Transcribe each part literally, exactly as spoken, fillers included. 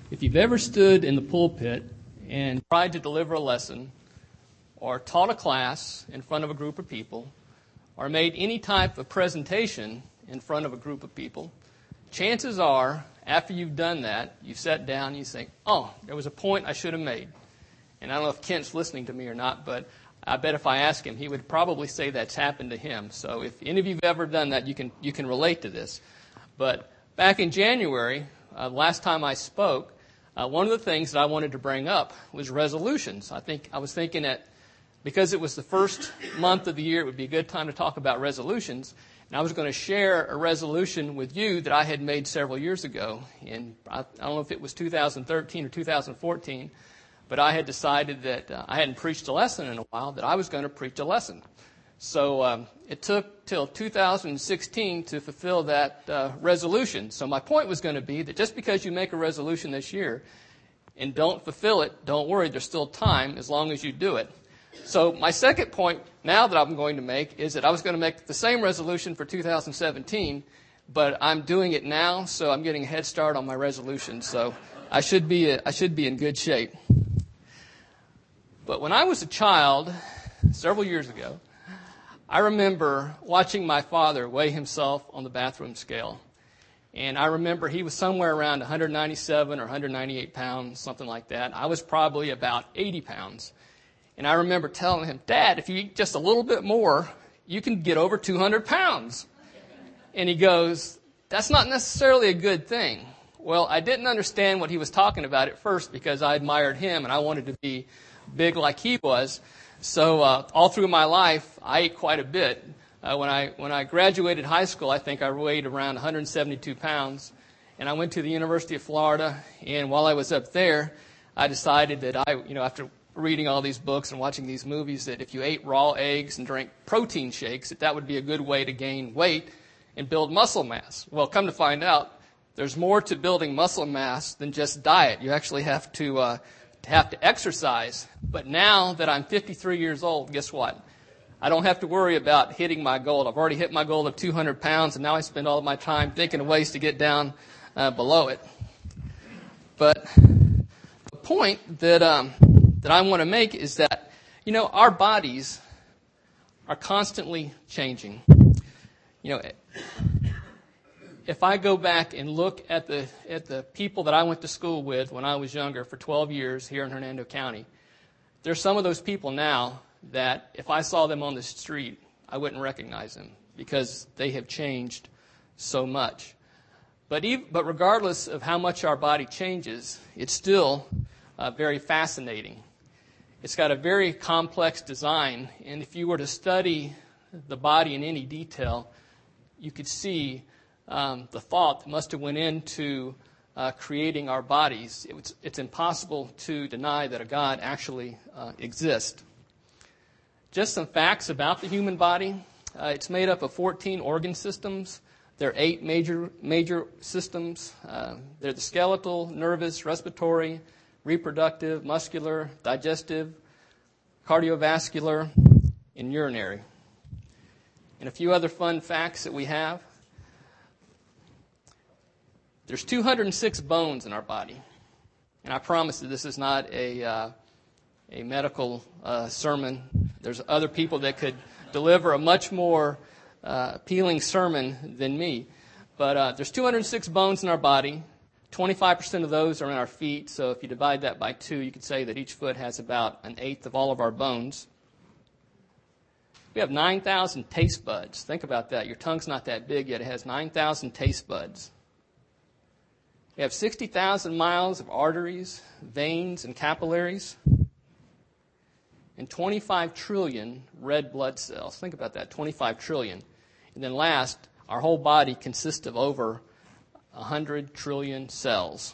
If you've ever stood in the pulpit and tried to deliver a lesson or taught a class in front of a group of people or made any type of presentation in front of a group of people, chances are, after you've done that, you sat down and you think, oh, there was a point I should have made. And I don't know if Kent's listening to me or not, but I bet if I ask him, he would probably say that's happened to him. So if any of you have ever done that, you can you can relate to this. But back in January, uh, last time I spoke, uh, one of the things that I wanted to bring up was resolutions. I think I was thinking that because it was the first month of the year, it would be a good time to talk about resolutions. And I was going to share a resolution with you that I had made several years ago. And I, I don't know if it was two thousand thirteen or two thousand fourteen, but I had decided that uh, I hadn't preached a lesson in a while, that I was going to preach a lesson. So um, it took till two thousand sixteen to fulfill that uh, resolution. So my point was going to be that just because you make a resolution this year and don't fulfill it, don't worry, there's still time as long as you do it. So my second point now that I'm going to make is that I was going to make the same resolution for two thousand seventeen, but I'm doing it now, so I'm getting a head start on my resolution. So I should be I should be in good shape. But when I was a child, several years ago, I remember watching my father weigh himself on the bathroom scale. And I remember he was somewhere around one ninety-seven or one ninety-eight pounds, something like that. I was probably about eighty pounds. And I remember telling him, Dad, if you eat just a little bit more, you can get over two hundred pounds. And he goes, that's not necessarily a good thing. Well, I didn't understand what he was talking about at first because I admired him and I wanted to be big like he was. So uh, all through my life, I ate quite a bit. Uh, when I when I graduated high school, I think I weighed around one seventy-two pounds. And I went to the University of Florida. And while I was up there, I decided that I, you know, after reading all these books and watching these movies, that if you ate raw eggs and drank protein shakes, that that would be a good way to gain weight and build muscle mass. Well, come to find out, there's more to building muscle mass than just diet. You actually have to uh, have to exercise. But now that I'm fifty-three years old, guess what? I don't have to worry about hitting my goal. I've already hit my goal of two hundred pounds, and now I spend all of my time thinking of ways to get down uh, below it. But the point that um, that I want to make is that, you know, our bodies are constantly changing. You know, if I go back and look at the at the people that I went to school with when I was younger for twelve years here in Hernando County, there's some of those people now that if I saw them on the street, I wouldn't recognize them because they have changed so much. But even, but regardless of how much our body changes, it's still uh, very fascinating. It's got a very complex design, and if you were to study the body in any detail, you could see um, the thought that must have went into uh, creating our bodies. It was, it's impossible to deny that a God actually uh, exists. Just some facts about the human body. Uh, it's made up of fourteen organ systems. There are eight major major systems. Uh, they're the skeletal, nervous, respiratory, reproductive, muscular, digestive, cardiovascular, and urinary. And a few other fun facts that we have. There's two hundred six bones in our body. And I promise that this is not a uh, a medical uh, sermon. There's other people that could deliver a much more uh, appealing sermon than me. But uh, there's two hundred six bones in our body. twenty-five percent of those are in our feet. So if you divide that by two, you could say that each foot has about an eighth of all of our bones. We have nine thousand taste buds. Think about that. Your tongue's not that big yet. It has nine thousand taste buds. We have sixty thousand miles of arteries, veins, and capillaries. And twenty-five trillion red blood cells. Think about that, twenty-five trillion. And then last, our whole body consists of over one hundred trillion cells.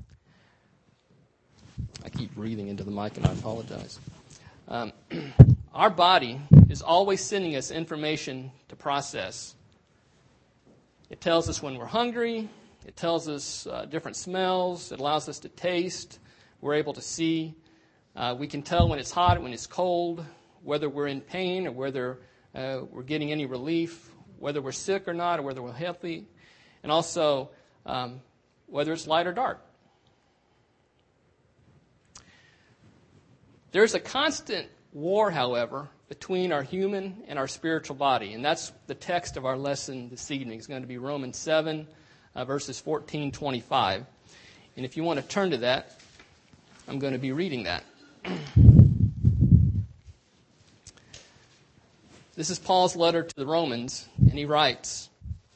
I keep breathing into the mic and I apologize. Um, our body is always sending us information to process. It tells us when we're hungry. It tells us uh, different smells. It allows us to taste. We're able to see. Uh, we can tell when it's hot and when it's cold, whether we're in pain or whether uh, we're getting any relief, whether we're sick or not, or whether we're healthy, and also um, whether it's light or dark. There's a constant war, however, between our human and our spiritual body. And that's the text of our lesson this evening. It's going to be Romans seven, uh, verses fourteen, twenty-five. And if you want to turn to that, I'm going to be reading that. This is Paul's letter to the Romans, and he writes,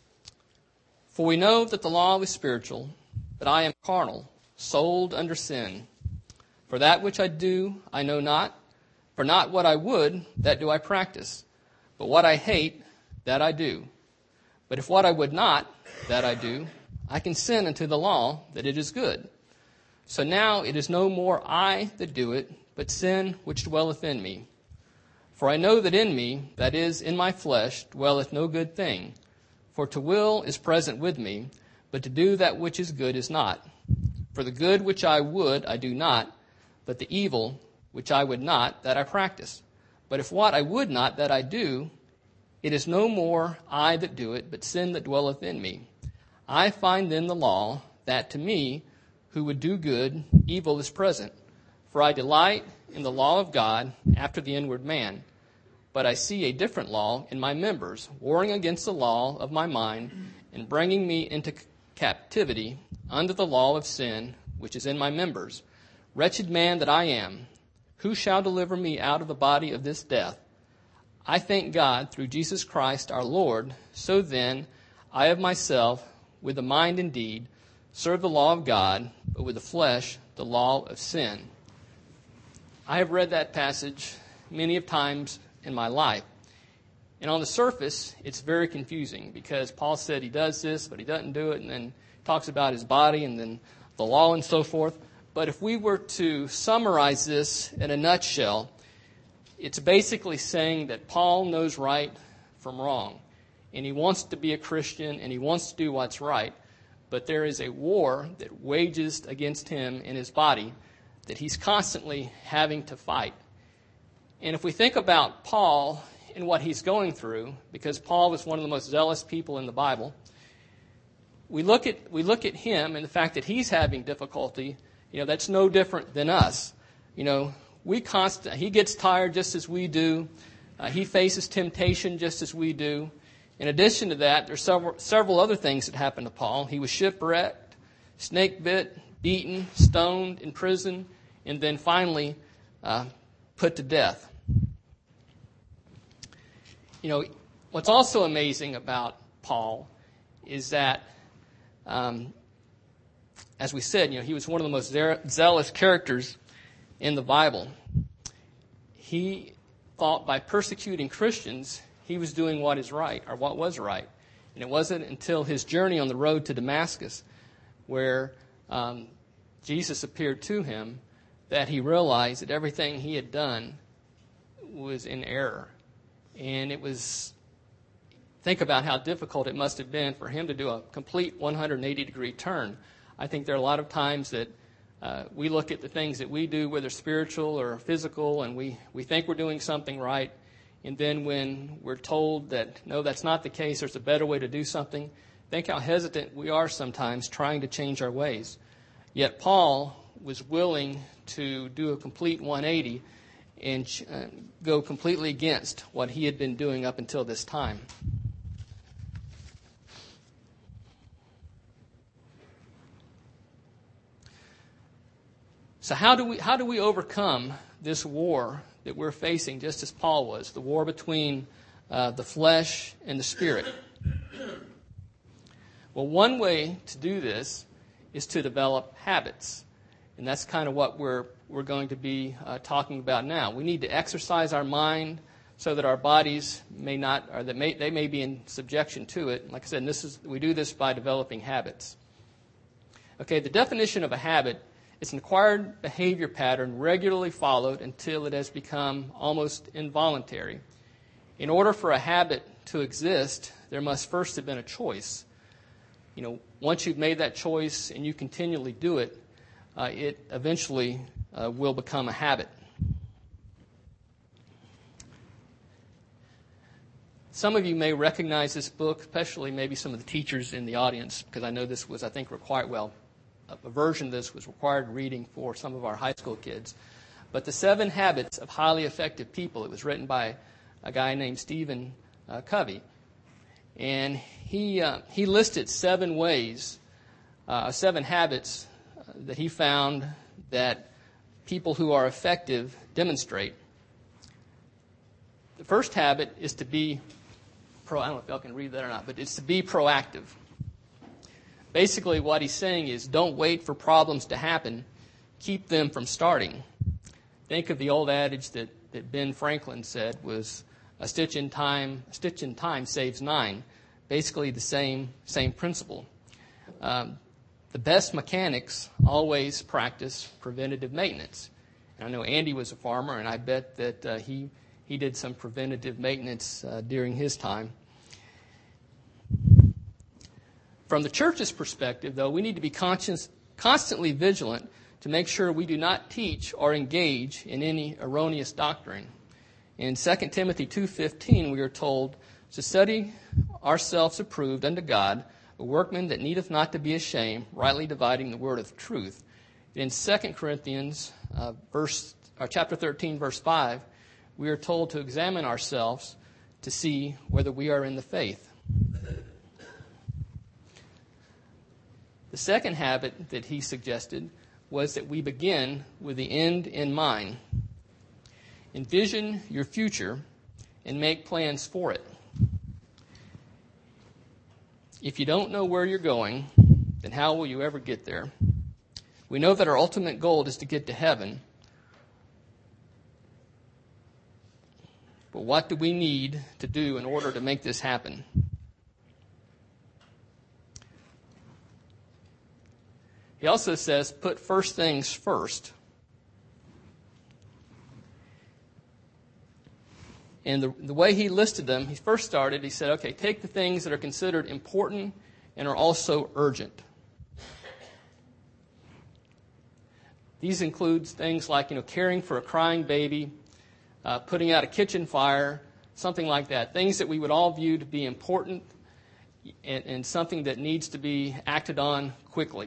"For we know that the law is spiritual, but I am carnal, sold under sin. For that which I do, I know not. For not what I would, that do I practice. But what I hate, that I do. But if what I would not, that I do, I consent unto the law that it is good. So now it is no more I that do it, but sin which dwelleth in me. For I know that in me, that is, in my flesh, dwelleth no good thing. For to will is present with me, but to do that which is good is not. For the good which I would, I do not, but the evil which I would not, that I practice. But if what I would not, that I do, it is no more I that do it, but sin that dwelleth in me. I find then the law, that to me, who would do good, evil is present. For I delight in the law of God after the inward man. But I see a different law in my members, warring against the law of my mind, and bringing me into captivity under the law of sin, which is in my members. Wretched man that I am, who shall deliver me out of the body of this death? I thank God through Jesus Christ our Lord. So then, I of myself, with the mind and deed, serve the law of God, but with the flesh, the law of sin." I have read that passage many of times in my life. And on the surface, it's very confusing because Paul said he does this, but he doesn't do it, and then talks about his body and then the law and so forth. But if we were to summarize this in a nutshell, it's basically saying that Paul knows right from wrong. And he wants to be a Christian, and he wants to do what's right. But there is a war that wages against him in his body that he's constantly having to fight. And if we think about Paul and what he's going through, because Paul was one of the most zealous people in the Bible, we look at we look at him and the fact that he's having difficulty. You know, that's no different than us. You know, we constant he gets tired just as we do. Uh, he faces temptation just as we do. In addition to that, there's several several other things that happened to Paul. He was shipwrecked, snake bit, beaten, stoned, in prison, and then finally uh, put to death. You know, what's also amazing about Paul is that, um, as we said, you know, he was one of the most zealous characters in the Bible. He thought by persecuting Christians, he was doing what is right, or what was right. And it wasn't until his journey on the road to Damascus, where um, Jesus appeared to him, that he realized that everything he had done was in error. And it was, think about how difficult it must have been for him to do a complete one hundred eighty degree turn. I think there are a lot of times that uh, we look at the things that we do, whether spiritual or physical, and we, we think we're doing something right. And then when we're told that, no, that's not the case, there's a better way to do something, think how hesitant we are sometimes trying to change our ways. Yet Paul was willing to do a complete one eighty and uh, go completely against what he had been doing up until this time. So how do we how do we overcome this war that we're facing, just as Paul was, the war between uh, the flesh and the spirit? Well, one way to do this is to develop habits. And that's kind of what we're we're going to be uh, talking about now. We need to exercise our mind so that our bodies may not, or that may, they may be in subjection to it. Like I said, this is we do this by developing habits. Okay, the definition of a habit is an acquired behavior pattern regularly followed until it has become almost involuntary. In order for a habit to exist, there must first have been a choice. You know, once you've made that choice and you continually do it, uh, it eventually uh, will become a habit. Some of you may recognize this book, especially maybe some of the teachers in the audience, because I know this was, I think, required, well, a version of this was required reading for some of our high school kids. but The Seven Habits of Highly Effective People. It was written by a guy named Stephen uh, Covey. And he uh, he listed seven ways, uh, seven habits uh, that he found that people who are effective demonstrate. The first habit is to be pro. I don't know if y'all can read that or not, but it's to be proactive. Basically, what he's saying is, don't wait for problems to happen. Keep them from starting. Think of the old adage that, that Ben Franklin said was, a stitch in time, a stitch in time saves nine. Basically, the same same principle. Um, the best mechanics always practice preventative maintenance. And I know Andy was a farmer, and I bet that uh, he he did some preventative maintenance uh, during his time. From the church's perspective, though, we need to be conscious, constantly vigilant to make sure we do not teach or engage in any erroneous doctrine. In Second Timothy two fifteen, we are told to study ourselves approved unto God, a workman that needeth not to be ashamed, rightly dividing the word of truth. In Second Corinthians uh, verse, or chapter thirteen, verse five, we are told to examine ourselves to see whether we are in the faith. The second habit that he suggested was that we begin with the end in mind. Envision your future and make plans for it. If you don't know where you're going, then how will you ever get there? We know that our ultimate goal is to get to heaven. But what do we need to do in order to make this happen? He also says, put first things first. And the, the way he listed them, he first started, he said, okay, take the things that are considered important and are also urgent. These include things like, you know, caring for a crying baby, uh, putting out a kitchen fire, something like that. Things that we would all view to be important and, and something that needs to be acted on quickly.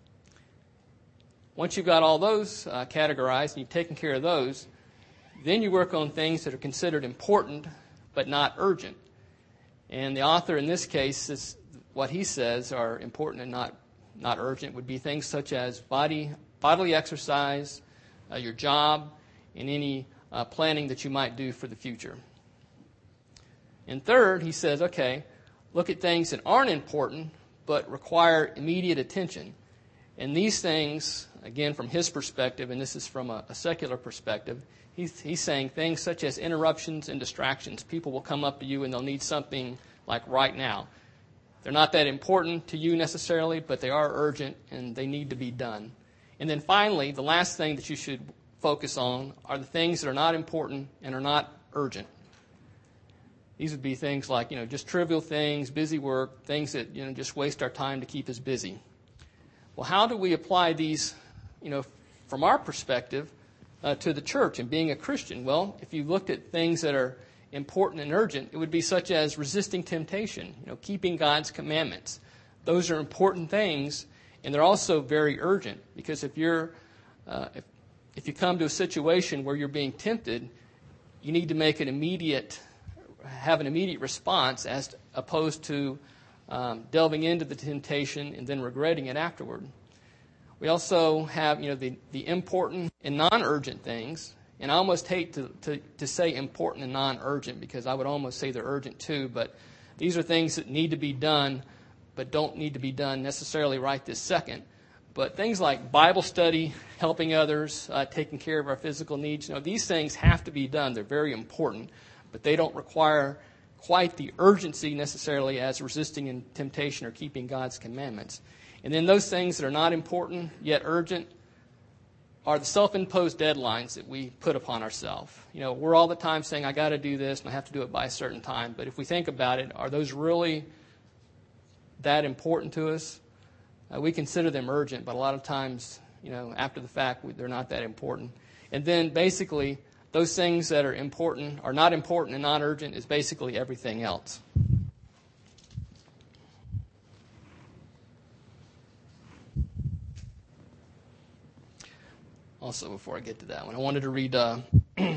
Once you've got all those uh, categorized and you've taken care of those, then you work on things that are considered important but not urgent. And the author in this case, is, what he says are important and not, not urgent would be things such as body, bodily exercise, uh, your job, and any uh, planning that you might do for the future. And third, he says, okay, look at things that aren't important but require immediate attention. And these things, again, from his perspective, and this is from a, a secular perspective, he's, he's saying things such as interruptions and distractions. People will come up to you and they'll need something like right now. They're not that important to you necessarily, but they are urgent and they need to be done. And then finally, the last thing that you should focus on are the things that are not important and are not urgent. These would be things like, you know, just trivial things, busy work, things that, you know, just waste our time to keep us busy. Well, how do we apply these, you know, from our perspective uh, to the church and being a Christian? Well, if you looked at things that are important and urgent, it would be such as resisting temptation, you know, keeping God's commandments. Those are important things, and they're also very urgent because if you're, uh, if, if you come to a situation where you're being tempted, you need to make an immediate, have an immediate response as opposed to Um, delving into the temptation and then regretting it afterward. We also have, you know, the, the important and non-urgent things. And I almost hate to, to, to say important and non-urgent because I would almost say they're urgent too. But these are things that need to be done but don't need to be done necessarily right this second. But things like Bible study, helping others, uh, taking care of our physical needs, you know, these things have to be done. They're very important, but they don't require quite the urgency necessarily as resisting in temptation or keeping God's commandments. And then those things that are not important yet urgent are the self-imposed deadlines that we put upon ourselves. You know, we're all the time saying, I got to do this and I have to do it by a certain time. But if we think about it, are those really that important to us? Uh, we consider them urgent, but a lot of times, you know, after the fact, we, they're not that important. And then basically, those things that are important, are not important and not urgent, is basically everything else. also before I get to that one. I wanted to read, uh, you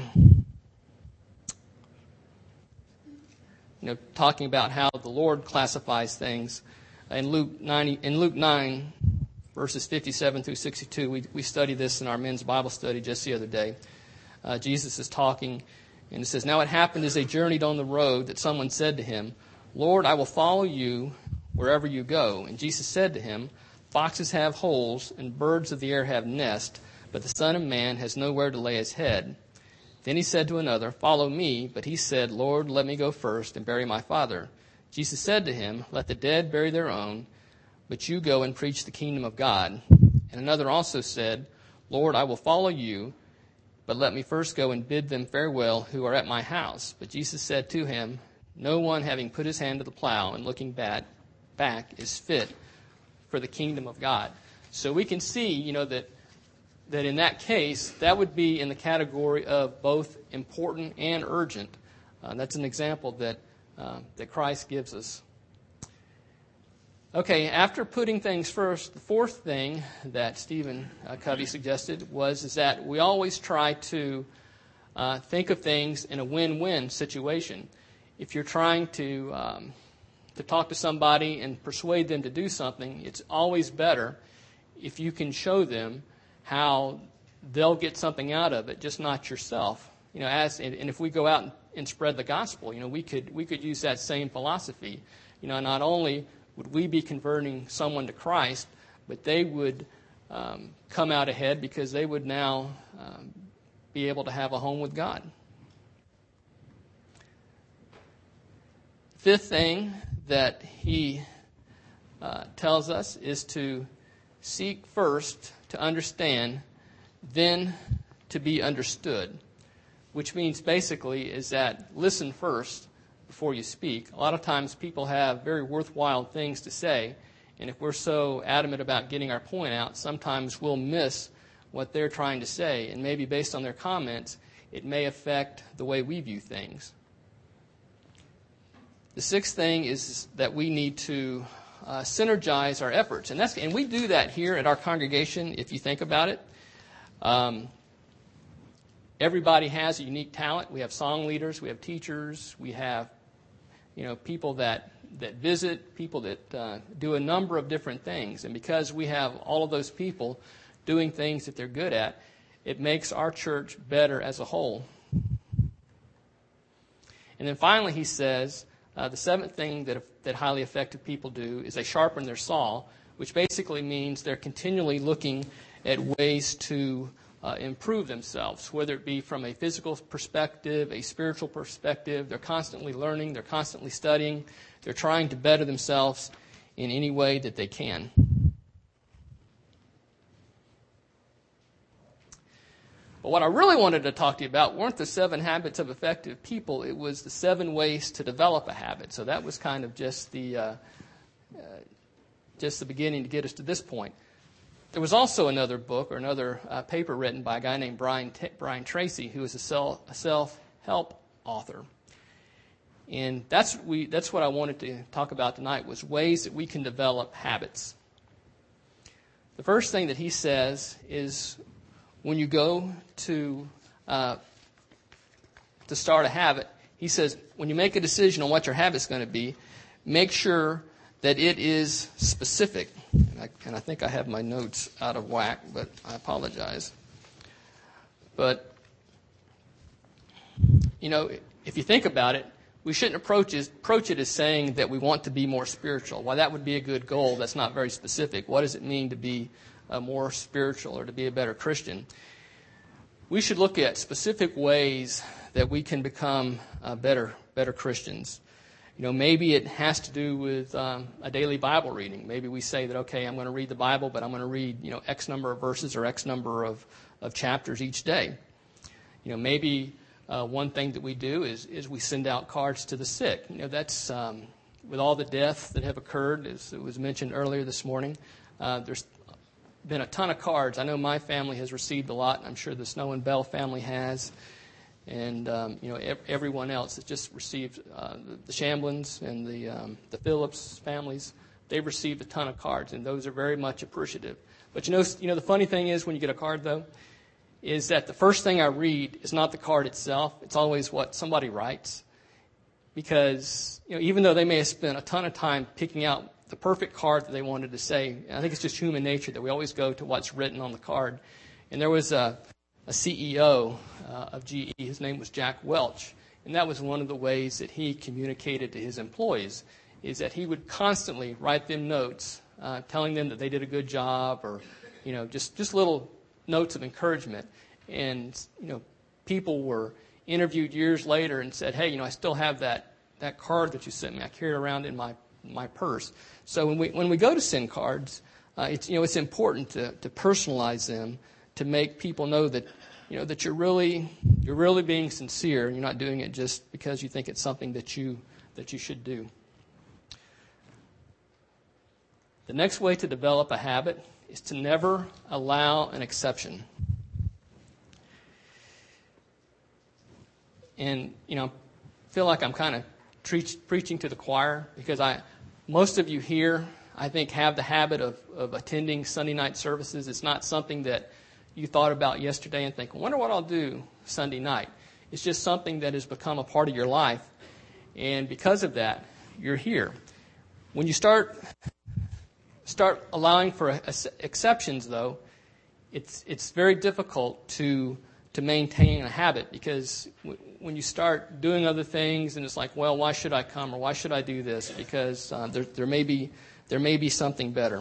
know, talking about how the Lord classifies things. In Luke nine, in Luke nine, verses fifty-seven through sixty-two, we, we studied this in our men's Bible study just the other day. Uh, Jesus is talking, and it says, "Now it happened as they journeyed on the road that someone said to him, 'Lord, I will follow you wherever you go.' And Jesus said to him, 'Foxes have holes, and birds of the air have nests, but the Son of Man has nowhere to lay his head.' Then he said to another, 'Follow me.' But he said, 'Lord, let me go first and bury my father.' Jesus said to him, 'Let the dead bury their own, but you go and preach the kingdom of God.' And another also said, 'Lord, I will follow you, but let me first go and bid them farewell who are at my house.' But Jesus said to him, 'No one having put his hand to the plow and looking back, back is fit for the kingdom of God.'" So we can see, you know, that that in that case, that would be in the category of both important and urgent. Uh, that's an example that uh, that Christ gives us. Okay, after putting things first, the fourth thing that Stephen uh, Covey suggested was is that we always try to uh, think of things in a win-win situation. If you're trying to um, to talk to somebody and persuade them to do something, it's always better if you can show them how they'll get something out of it, just not yourself. You know, as and, and if we go out and, and spread the gospel, you know, we could we could use that same philosophy. You know, not only would we be converting someone to Christ, but they would um, come out ahead because they would now um, be able to have a home with God. Fifth thing that he uh, tells us is to seek first to understand, then to be understood, which means basically is that listen first before you speak. A lot of times people have very worthwhile things to say, and if we're so adamant about getting our point out, sometimes we'll miss what they're trying to say, and maybe based on their comments, it may affect the way we view things. The sixth thing is that we need to uh, synergize our efforts, and that's and we do that here at our congregation. If you think about it, um, everybody has a unique talent. We have song leaders, we have teachers, we have you know people that that visit, people that uh, do a number of different things, and because we have all of those people doing things that they're good at, it makes our church better as a whole. And then finally, he says. Uh, the seventh thing that that highly effective people do is they sharpen their saw, which basically means they're continually looking at ways to uh, improve themselves, whether it be from a physical perspective, a spiritual perspective. They're constantly learning. They're constantly studying. They're trying to better themselves in any way that they can. But what I really wanted to talk to you about weren't the seven habits of effective people. It was the seven ways to develop a habit. So that was kind of just the uh, uh, just the beginning to get us to this point. There was also another book or another uh, paper written by a guy named Brian T- Brian Tracy, who is a, self, a self-help author. And that's we that's what I wanted to talk about tonight was ways that we can develop habits. The first thing that he says is, when you go to uh, to start a habit, he says, when you make a decision on what your habit's going to be, make sure that it is specific. And I, and I think I have my notes out of whack, but I apologize. But, you know, if you think about it, we shouldn't approach it, approach it as saying that we want to be more spiritual. While that would be a good goal, that's not very specific. What does it mean to be Uh, more spiritual or to be a better Christian? We should look at specific ways that we can become uh, better better Christians. You know, maybe it has to do with um, a daily Bible reading. Maybe we say that, okay, I'm going to read the Bible, but I'm going to read, you know, X number of verses or X number of, of chapters each day. You know, maybe uh, one thing that we do is is we send out cards to the sick. You know, that's um, with all the deaths that have occurred, as it was mentioned earlier this morning. Uh, there's been a ton of cards. I know my family has received a lot. I'm sure the Snow and Bell family has, and um, you know ev- everyone else has just received. Uh, the, the Shamblins and the um, the Phillips families, they've received a ton of cards, and those are very much appreciative. But you know, you know the funny thing is when you get a card though, is that the first thing I read is not the card itself. It's always what somebody writes. Because, you know, even though they may have spent a ton of time picking out the perfect card that they wanted to say, I think it's just human nature that we always go to what's written on the card. And there was a, a C E O uh, of G E. His name was Jack Welch. And that was one of the ways that he communicated to his employees, is that he would constantly write them notes uh, telling them that they did a good job, or, you know, just, just little notes of encouragement. And, you know, people were interviewed years later and said, hey, you know, I still have that, that card that you sent me. I carry it around in my, my purse. So when we, when we go to send cards, uh, it's, you know, it's important to, to personalize them, to make people know that, you know, that you're really, you're really being sincere. You're not doing it just because you think it's something that you, that you should do. The next way to develop a habit is to never allow an exception. And, you know, I feel like I'm kind of tre- preaching to the choir, because I, most of you here, I think, have the habit of, of attending Sunday night services. It's not something that you thought about yesterday and think, I wonder what I'll do Sunday night. It's just something that has become a part of your life. And because of that, you're here. When you start start allowing for exceptions, though, it's it's very difficult to to maintain a habit, because w- when you start doing other things and it's like, well, why should I come, or why should I do this? Because uh, there there may be there may be something better.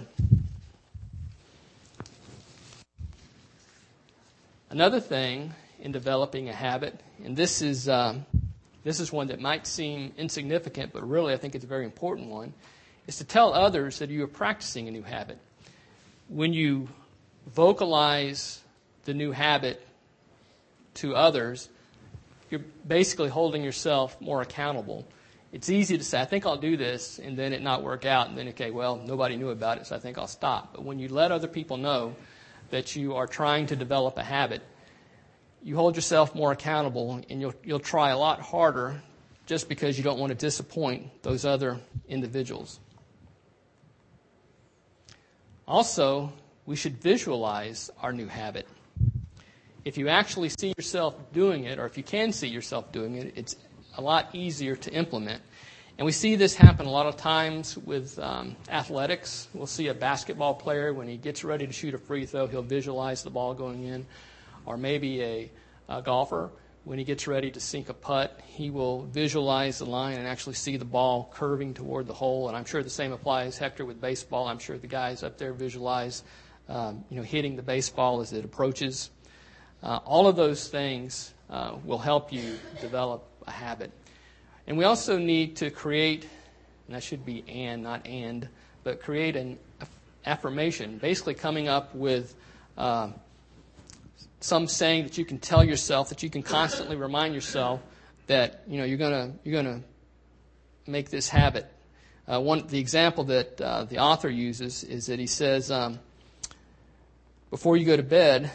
Another thing in developing a habit, and this is um, this is one that might seem insignificant, but really I think it's a very important one, is to tell others that you are practicing a new habit. When you vocalize the new habit to others, you're basically holding yourself more accountable. It's easy to say, I think I'll do this, and then it not work out, and then, okay, well, nobody knew about it, so I think I'll stop. But when you let other people know that you are trying to develop a habit, you hold yourself more accountable, and you'll you'll try a lot harder, just because you don't want to disappoint those other individuals. Also, we should visualize our new habit. If you actually see yourself doing it, or if you can see yourself doing it, it's a lot easier to implement. And we see this happen a lot of times with um, athletics. We'll see a basketball player, when he gets ready to shoot a free throw, he'll visualize the ball going in. Or maybe a, a golfer, when he gets ready to sink a putt, he will visualize the line and actually see the ball curving toward the hole. And I'm sure the same applies, Hector, with baseball. I'm sure the guys up there visualize um, you know, hitting the baseball as it approaches. Uh, all of those things uh, will help you develop a habit. And we also need to create, and that should be and, not and, but create an affirmation, basically coming up with uh, some saying that you can tell yourself, that you can constantly remind yourself that, you know, you're gonna you're gonna make this habit. Uh, one the example that uh, the author uses is that he says, um, before you go to bed,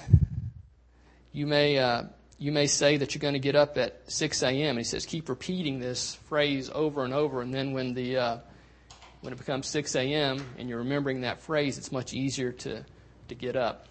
you may uh, you may say that you're going to get up at six a.m. And he says, keep repeating this phrase over and over, and then when the uh, when it becomes six a.m. and you're remembering that phrase, it's much easier to to get up.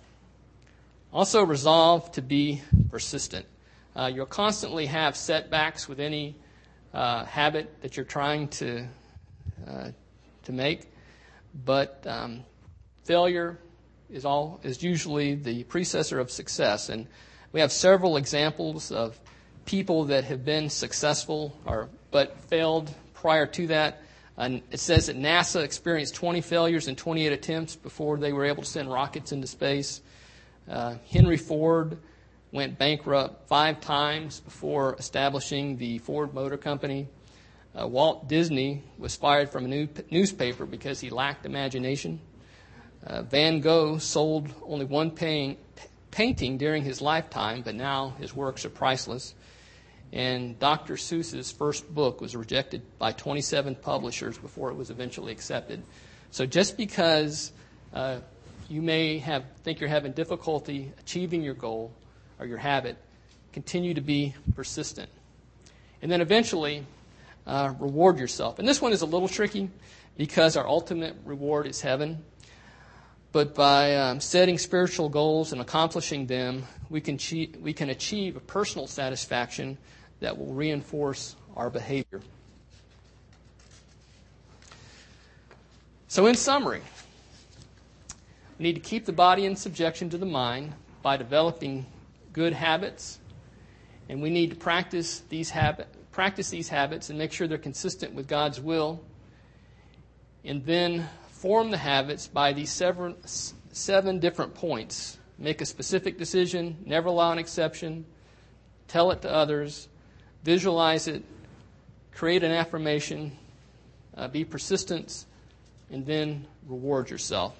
Also, resolve to be persistent. Uh, you'll constantly have setbacks with any uh, habit that you're trying to uh, to make, but um, failure is all is usually the predecessor of success. And we have several examples of people that have been successful or but failed prior to that. And it says that NASA experienced twenty failures and twenty-eight attempts before they were able to send rockets into space. Uh, Henry Ford went bankrupt five times before establishing the Ford Motor Company. Uh, Walt Disney was fired from a new newspaper because he lacked imagination. Uh, Van Gogh sold only one paint, painting during his lifetime, but now his works are priceless. And Doctor Seuss's first book was rejected by twenty-seven publishers before it was eventually accepted. So just because uh, you may have think you're having difficulty achieving your goal or your habit, continue to be persistent. And then eventually uh, reward yourself. And this one is a little tricky because our ultimate reward is heaven. But by um, setting spiritual goals and accomplishing them, we can, achieve, we can achieve a personal satisfaction that will reinforce our behavior. So in summary, we need to keep the body in subjection to the mind by developing good habits, and we need to practice these habit, practice these habits and make sure they're consistent with God's will, and then form the habits by these seven, seven different points. Make a specific decision, never allow an exception, tell it to others, visualize it, create an affirmation, uh, be persistent, and then reward yourself.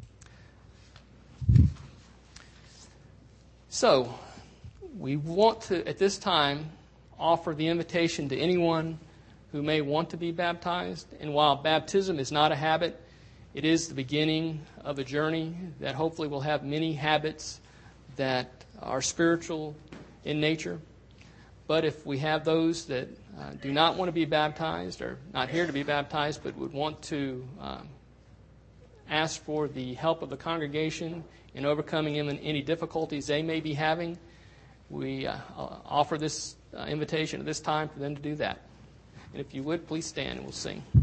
So, we want to, at this time, offer the invitation to anyone who may want to be baptized. And while baptism is not a habit, it is the beginning of a journey that hopefully will have many habits that are spiritual in nature. But if we have those that uh, do not want to be baptized or not here to be baptized but would want to um, ask for the help of the congregation in overcoming any difficulties they may be having, we uh, offer this uh, invitation at this time for them to do that. And if you would, please stand and we'll sing.